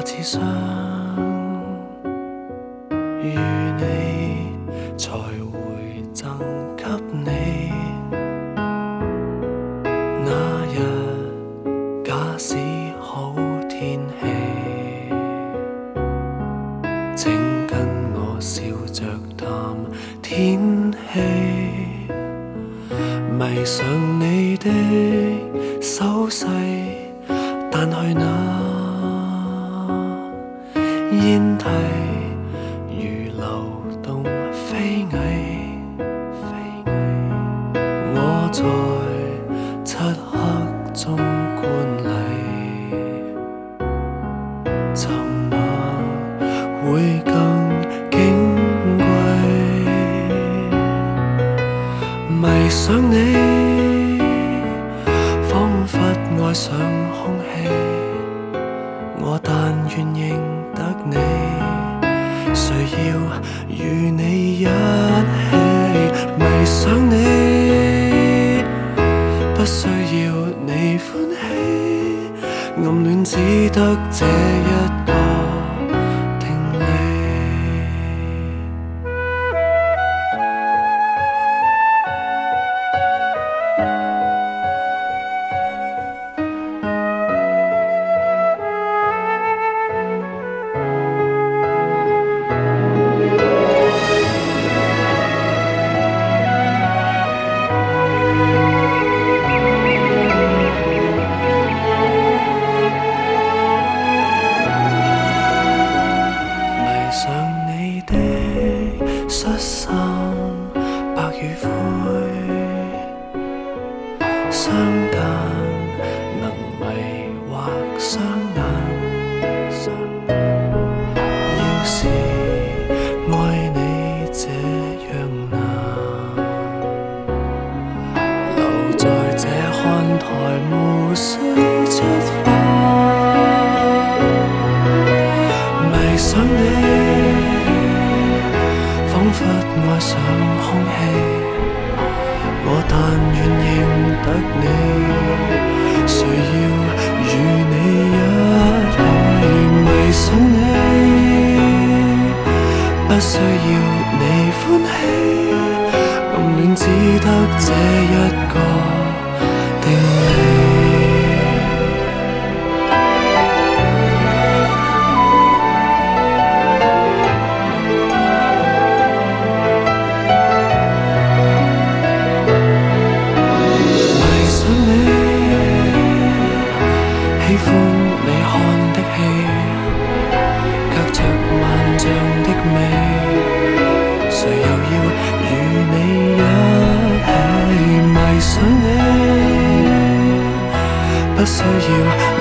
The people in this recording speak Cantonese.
只想遇你，才會贈給你。那日假使好天氣，請跟我笑着談天氣，迷上你的手勢，彈去那煙蒂，如流動飛蟻。我在漆黑中觀禮，沉默會更矜貴。迷上你，彷彿愛上空氣。我但願認得你，誰要與你一起？迷上你，不需要你歡喜，暗戀只得這一個定理。恤衫白與灰，相間能迷惑雙眼。要是愛你這樣難，留在這看台無需出發。迷上你，彷彿愛上空氣，我但願認得你，誰要與你一起？迷上你，不需要你歡喜，暗戀只得這一個定理。喜歡你看的戲，隔着萬丈的美，誰又要與你一起？迷上你，不需要